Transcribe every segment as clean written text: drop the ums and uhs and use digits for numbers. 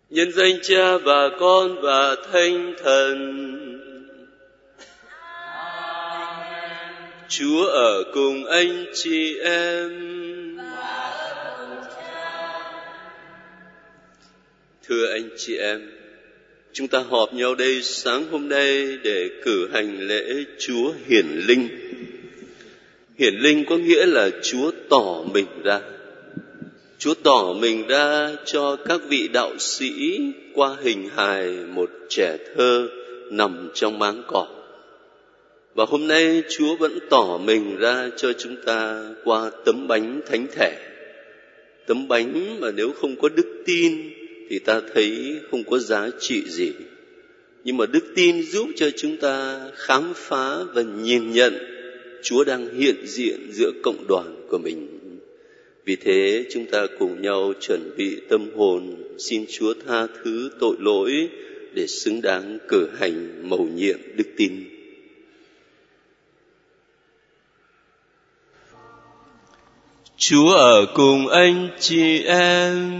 nhân danh Cha và Con và Thánh Thần. Chúa ở cùng anh chị em. Thưa anh chị em, chúng ta họp nhau đây sáng hôm nay để cử hành lễ Chúa Hiển Linh. Hiển Linh có nghĩa là Chúa tỏ mình ra. Chúa tỏ mình ra cho các vị đạo sĩ qua hình hài một trẻ thơ nằm trong máng cỏ. Và hôm nay Chúa vẫn tỏ mình ra cho chúng ta qua tấm bánh thánh thể. Tấm bánh mà nếu không có đức tin thì ta thấy không có giá trị gì. Nhưng mà đức tin giúp cho chúng ta khám phá và nhìn nhận Chúa đang hiện diện giữa cộng đoàn của mình. Vì thế chúng ta cùng nhau chuẩn bị tâm hồn, xin Chúa tha thứ tội lỗi để xứng đáng cử hành mầu nhiệm đức tin. Chúa ở cùng anh chị em.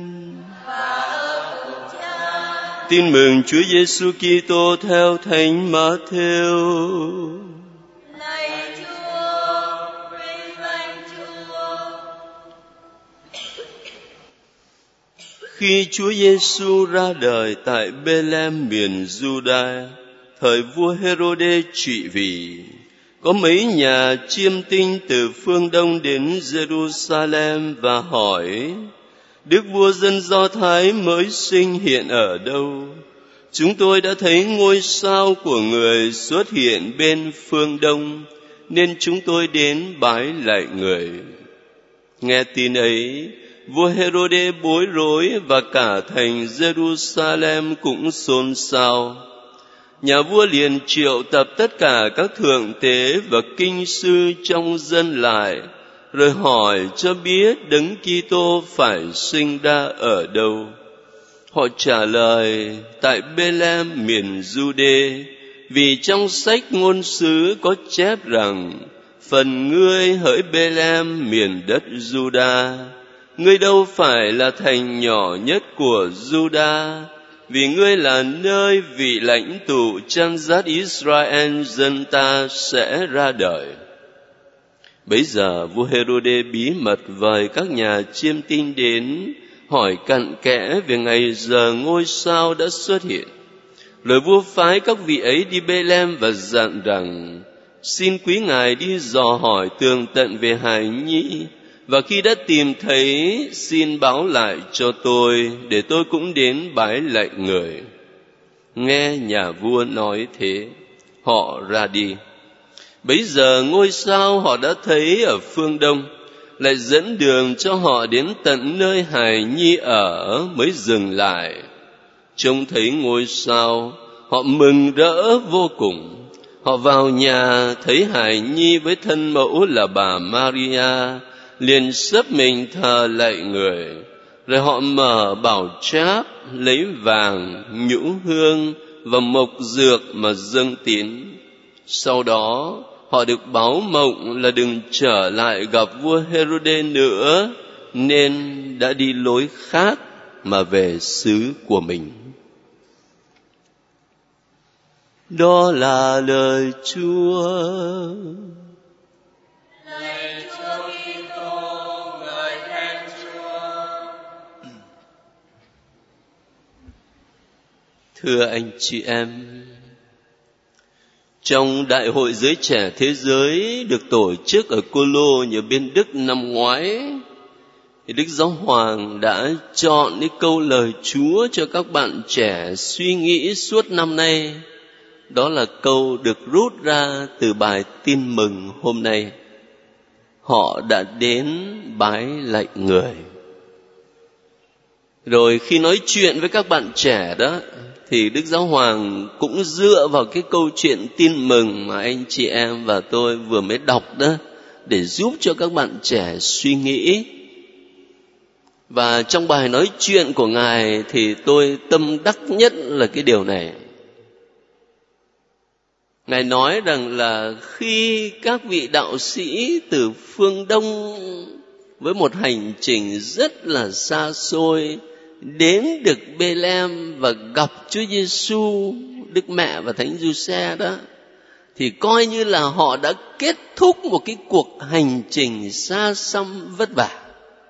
Tin mừng Chúa Giêsu Kitô theo Thánh Matthew. Lạy Chúa, vinh danh Chúa. Khi Chúa Giêsu ra đời tại Bê-lem miền Giu-đa, thời vua Hê-rô-đê trị vì, có mấy nhà chiêm tinh từ phương Đông đến Giê-ru-sa-lem và hỏi: Đức vua dân Do Thái mới sinh hiện ở đâu? Chúng tôi đã thấy ngôi sao của người xuất hiện bên phương Đông, nên chúng tôi đến bái lạy người. Nghe tin ấy, vua Hê-rô-đê bối rối và cả thành Giê-ru-sa-lem cũng xôn xao. Nhà vua liền triệu tập tất cả các thượng tế và kinh sư trong dân lại, rồi hỏi cho biết Đấng Kitô phải sinh ra ở đâu. Họ trả lời: tại Bê-lem miền Giu-đê, vì trong sách ngôn sứ có chép rằng: phần ngươi hỡi Bê-lem miền đất Giu-đa, ngươi đâu phải là thành nhỏ nhất của Giu-đa, vì ngươi là nơi vị lãnh tụ chăn dắt Israel dân ta sẽ ra đời. Bấy giờ vua Hê-rô-đê bí mật vời các nhà chiêm tinh đến, hỏi cặn kẽ về ngày giờ ngôi sao đã xuất hiện. Rồi vua phái các vị ấy đi Bê-lem và dặn rằng: xin quý ngài đi dò hỏi tường tận về hài nhi, và khi đã tìm thấy, xin báo lại cho tôi, để tôi cũng đến bái lạy người. Nghe nhà vua nói thế, họ ra đi. Bấy giờ ngôi sao họ đã thấy ở phương Đông lại dẫn đường cho họ đến tận nơi hài nhi ở, mới dừng lại. Trông thấy ngôi sao, họ mừng rỡ vô cùng. Họ vào nhà thấy hài nhi với thân mẫu là bà Maria, liền xấp mình thờ lạy người. Rồi họ mở bảo tráp, lấy vàng, nhũ hương và mộc dược mà dâng tín. Sau đó họ được báo mộng là đừng trở lại gặp vua Hê-rô-đê nữa, nên đã đi lối khác mà về xứ của mình. Đó là lời Chúa. Lạy Chúa Kitô, ngợi khen Chúa. Thưa anh chị em, trong Đại hội Giới Trẻ Thế Giới được tổ chức ở Cologne ở bên Đức năm ngoái, thì Đức Giáo Hoàng đã chọn những câu lời Chúa cho các bạn trẻ suy nghĩ suốt năm nay. Đó là câu được rút ra từ bài tin mừng hôm nay. Họ đã đến bái lạy người. Rồi khi nói chuyện với các bạn trẻ đó, thì Đức Giáo Hoàng cũng dựa vào cái câu chuyện tin mừng mà anh chị em và tôi vừa mới đọc đó, để giúp cho các bạn trẻ suy nghĩ. Và trong bài nói chuyện của Ngài thì tôi tâm đắc nhất là cái điều này. Ngài nói rằng là khi các vị đạo sĩ từ phương Đông với một hành trình rất là xa xôi đến được Bethlehem và gặp Chúa Giêsu, Đức Mẹ và Thánh Giuse đó, thì coi như là họ đã kết thúc một cái cuộc hành trình xa xăm vất vả.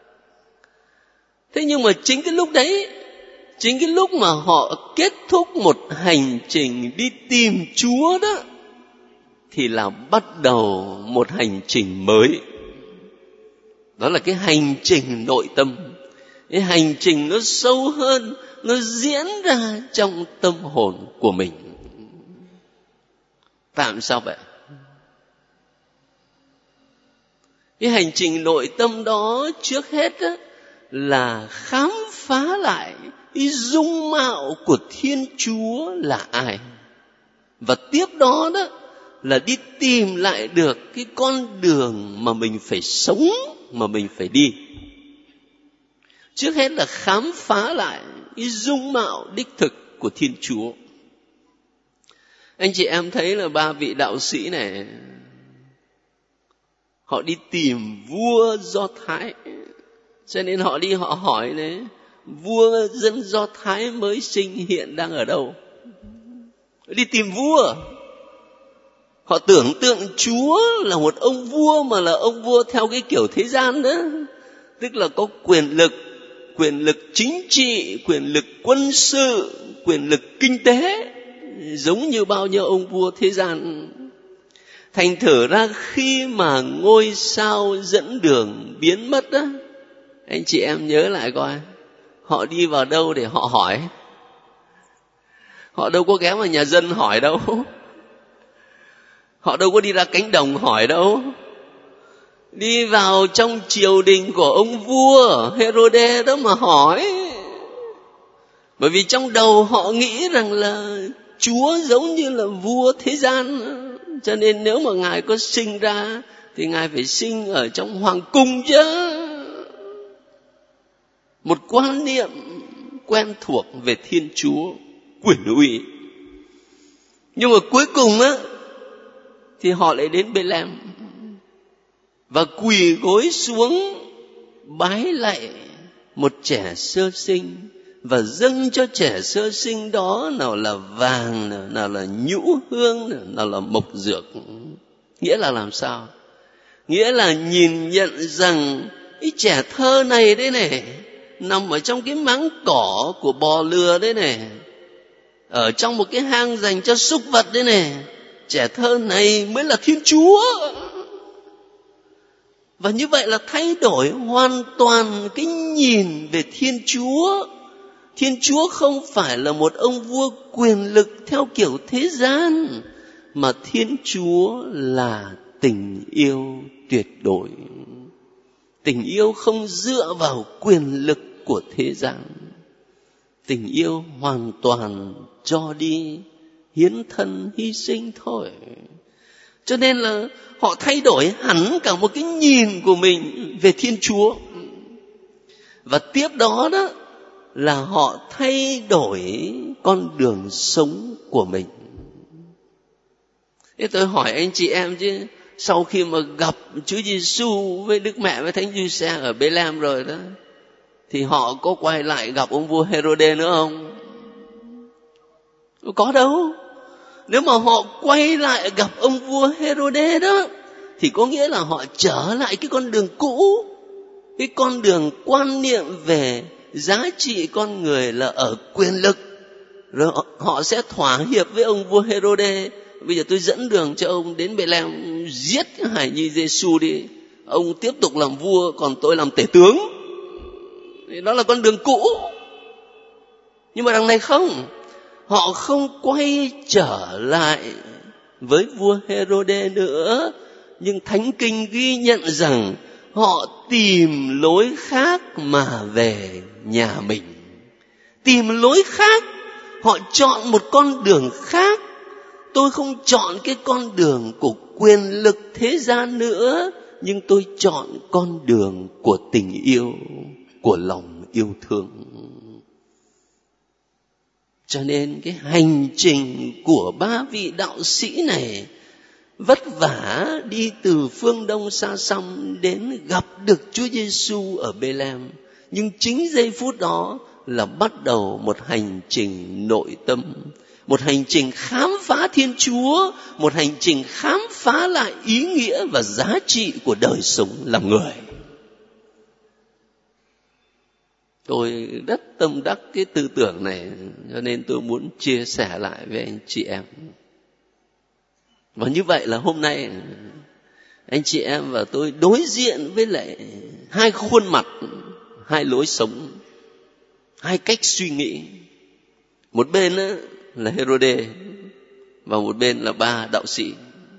Thế nhưng mà chính cái lúc đấy, chính cái lúc mà họ kết thúc một hành trình đi tìm Chúa đó, thì là bắt đầu một hành trình mới. Đó là cái hành trình nội tâm. Cái hành trình nó sâu hơn, nó diễn ra trong tâm hồn của mình. Tại sao vậy? Cái hành trình nội tâm đó trước hết á, là khám phá lại cái dung mạo của Thiên Chúa là ai. Và tiếp đó đó là đi tìm lại được cái con đường mà mình phải sống, mà mình phải đi. Trước hết là khám phá lại cái dung mạo đích thực của Thiên Chúa. Anh chị em thấy là ba vị đạo sĩ này, họ đi tìm vua Do Thái. Cho nên họ đi họ hỏi đấy, vua dân Do Thái mới sinh hiện đang ở đâu? Đi tìm vua. Họ tưởng tượng Chúa là một ông vua, mà là ông vua theo cái kiểu thế gian đó. Tức là có quyền lực chính trị, quyền lực quân sự, quyền lực kinh tế, giống như bao nhiêu ông vua thế gian. Thành thử ra khi mà ngôi sao dẫn đường biến mất đó, anh chị em nhớ lại coi, họ đi vào đâu để họ hỏi? Họ đâu có ghé vào nhà dân hỏi đâu. Họ đâu có đi ra cánh đồng hỏi đâu. Đi vào trong triều đình của ông vua Herode đó mà hỏi. Bởi vì trong đầu họ nghĩ rằng là Chúa giống như là vua thế gian, cho nên nếu mà Ngài có sinh ra thì Ngài phải sinh ở trong hoàng cung chứ. Một quan niệm quen thuộc về Thiên Chúa, quyền uy. Nhưng mà cuối cùng á, thì họ lại đến Bethlehem và quỳ gối xuống bái lạy một trẻ sơ sinh, và dâng cho trẻ sơ sinh đó nào là vàng, nào là nhũ hương, nào là mộc dược. Nghĩa là làm sao? Nghĩa là nhìn nhận rằng cái trẻ thơ này đấy này, nằm ở trong cái máng cỏ của bò lừa đấy này, ở trong một cái hang dành cho súc vật đấy này, trẻ thơ này mới là Thiên Chúa. Và như vậy là thay đổi hoàn toàn cái nhìn về Thiên Chúa. Thiên Chúa không phải là một ông vua quyền lực theo kiểu thế gian, mà Thiên Chúa là tình yêu tuyệt đối. Tình yêu không dựa vào quyền lực của thế gian. Tình yêu hoàn toàn cho đi, hiến thân hy sinh thôi. Cho nên là họ thay đổi hẳn cả một cái nhìn của mình về Thiên Chúa. Và tiếp đó đó là họ thay đổi con đường sống của mình. Thế tôi hỏi anh chị em chứ, sau khi mà gặp Chúa Giêsu với Đức Mẹ với Thánh Giuse ở Bethlehem rồi đó, thì họ có quay lại gặp ông vua Herode nữa không? Có đâu. Nếu mà họ quay lại gặp ông vua Herode đó, thì có nghĩa là họ trở lại cái con đường cũ, cái con đường quan niệm về giá trị con người là ở quyền lực. Rồi họ sẽ thỏa hiệp với ông vua Herode. Bây giờ tôi dẫn đường cho ông đến Bethlehem, giết cái hài nhi Giêsu đi, ông tiếp tục làm vua, còn tôi làm tể tướng. Đó là con đường cũ. Nhưng mà đằng này không, họ không quay trở lại với vua Herode nữa, nhưng Thánh Kinh ghi nhận rằng họ tìm lối khác mà về nhà mình. Tìm lối khác, họ chọn một con đường khác. Tôi không chọn cái con đường của quyền lực thế gian nữa, nhưng tôi chọn con đường của tình yêu, của lòng yêu thương. Cho nên cái hành trình của ba vị đạo sĩ này vất vả đi từ phương Đông xa xăm đến gặp được Chúa Giêsu ở Bethlehem. Nhưng chính giây phút đó là bắt đầu một hành trình nội tâm, một hành trình khám phá Thiên Chúa, một hành trình khám phá lại ý nghĩa và giá trị của đời sống làm người. Tôi rất tâm đắc cái tư tưởng này, cho nên tôi muốn chia sẻ lại với anh chị em. Và như vậy là hôm nay anh chị em và tôi đối diện với lại hai khuôn mặt, hai lối sống, hai cách suy nghĩ. Một bên là Herode và một bên là ba đạo sĩ.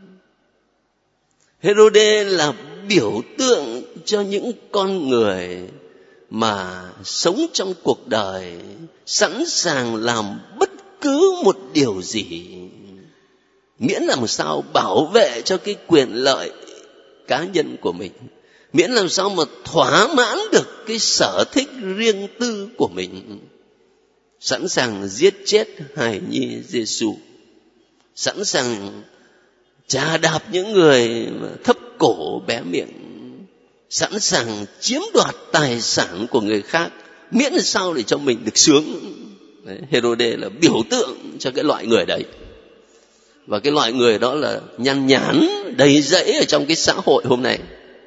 Herode là biểu tượng cho những con người mà sống trong cuộc đời sẵn sàng làm bất cứ một điều gì, miễn làm sao bảo vệ cho cái quyền lợi cá nhân của mình, miễn làm sao mà thỏa mãn được cái sở thích riêng tư của mình, sẵn sàng giết chết hài nhi Giêsu, sẵn sàng chà đạp những người thấp cổ bé miệng, sẵn sàng chiếm đoạt tài sản của người khác, miễn làm sao để cho mình được sướng. Đấy, Herode là biểu tượng cho cái loại người đấy. Và cái loại người đó là nhăn nhản đầy rẫy ở trong cái xã hội hôm nay.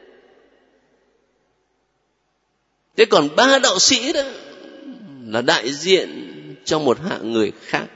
Thế còn ba đạo sĩ đó là đại diện cho một hạng người khác.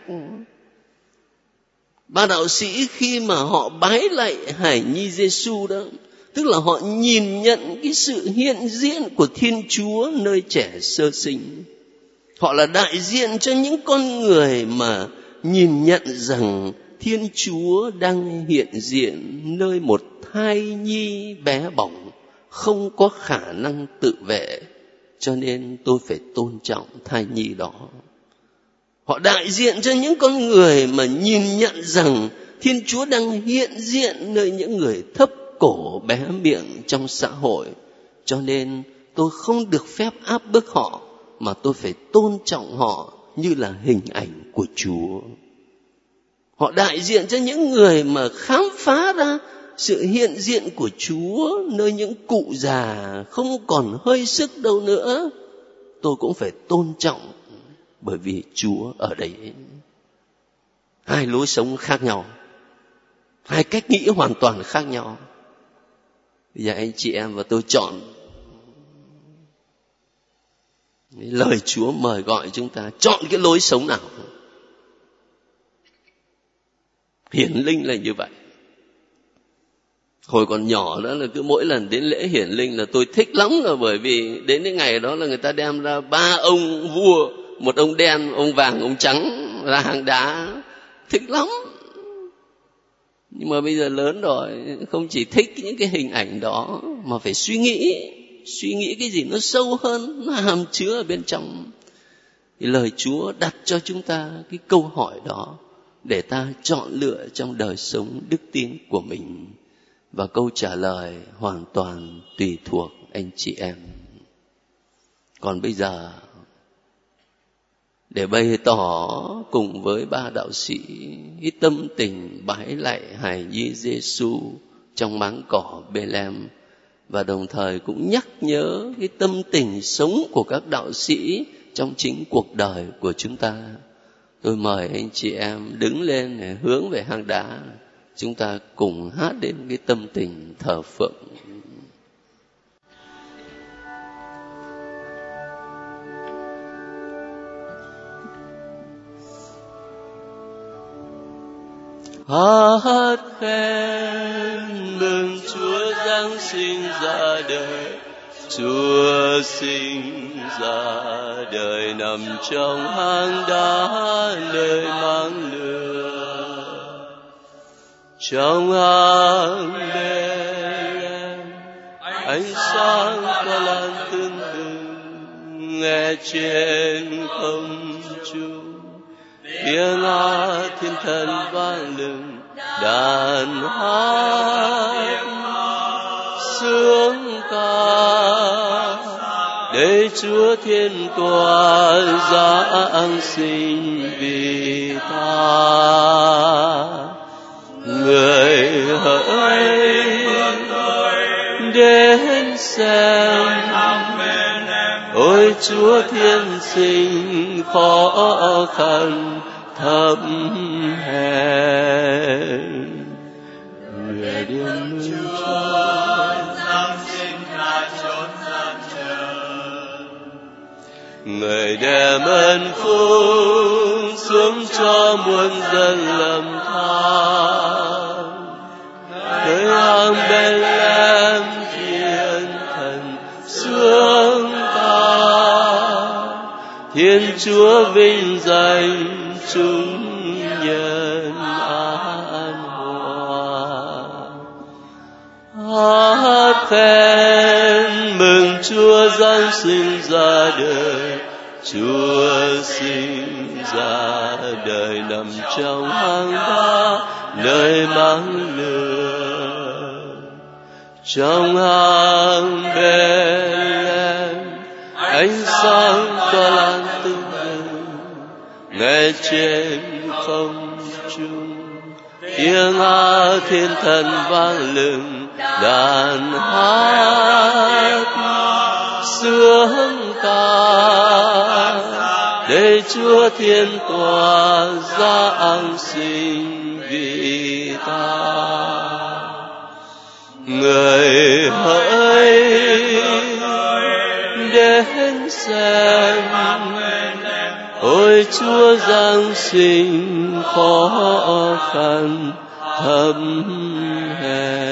Ba đạo sĩ khi mà họ bái lạy hài nhi Giêsu đó, tức là họ nhìn nhận cái sự hiện diện của Thiên Chúa nơi trẻ sơ sinh. Họ là đại diện cho những con người mà nhìn nhận rằng Thiên Chúa đang hiện diện nơi một thai nhi bé bỏng, không có khả năng tự vệ, cho nên tôi phải tôn trọng thai nhi đó. Họ đại diện cho những con người mà nhìn nhận rằng Thiên Chúa đang hiện diện nơi những người thấp cổ bé miệng trong xã hội, cho nên tôi không được phép áp bức họ, mà tôi phải tôn trọng họ như là hình ảnh của Chúa. Họ đại diện cho những người mà khám phá ra sự hiện diện của Chúa nơi những cụ già không còn hơi sức đâu nữa. Tôi cũng phải tôn trọng, bởi vì Chúa ở đấy. Hai lối sống khác nhau, hai cách nghĩ hoàn toàn khác nhau. Bây giờ anh chị em và tôi chọn. Lời Chúa mời gọi chúng ta chọn cái lối sống nào. Hiển linh là như vậy. Hồi còn nhỏ đó là cứ mỗi lần đến lễ hiển linh là tôi thích lắm rồi, bởi vì đến cái ngày đó là người ta đem ra ba ông vua, một ông đen, ông vàng, ông trắng ra hang đá, thích lắm. Nhưng mà bây giờ lớn rồi, không chỉ thích những cái hình ảnh đó mà phải suy nghĩ cái gì nó sâu hơn, nó hàm chứa ở bên trong. Thì lời Chúa đặt cho chúng ta cái câu hỏi đó để ta chọn lựa trong đời sống đức tin của mình. Và câu trả lời hoàn toàn tùy thuộc anh chị em. Còn bây giờ, để bày tỏ cùng với ba đạo sĩ cái tâm tình bái lạy hài nhi Giêsu trong máng cỏ Bê-lem, và đồng thời cũng nhắc nhớ cái tâm tình sống của các đạo sĩ trong chính cuộc đời của chúng ta. Tôi mời anh chị em đứng lên để hướng về hang đá, chúng ta cùng hát đến cái tâm tình thờ phượng. Hát khen mừng Chúa Giáng sinh ra đời, Chúa sinh ra đời nằm trong hang đá nơi mang lửa. Trong hang Bê-lem ánh sáng có lan tưng bừng, nghe trên không trung tiếng hát thiên thần vang lừng, đàn hát sướng ca để Chúa thiên toàn giáng sinh vì ta. Người hỡi đến xem, ôi Chúa thiên sinh khó khăn thấp hèn. Nguyện Điện Chúa giáng sinh ra chốn gian trần. Người đem ơn phúc xuống cho muôn dân lầm than. Người hằng Bethlehem thiên thần xuống ta. Thiên Chúa vinh danh chúng nhân an hòa. Hát khen mừng Chúa giáng sinh ra đời. Chúa sinh ra đời nằm trong hang đá nơi máng lửa. Trong hang Bethlehem ánh sáng tỏa lan tung bừng. Nghe trên không trung tiếng hát thiên thần vang lừng. Đàn hát sướng ca để Chúa thiên tỏa giáng sinh vì ta. Người hỡi đến xem, ôi Chúa giáng sinh khó khăn thâm hèn.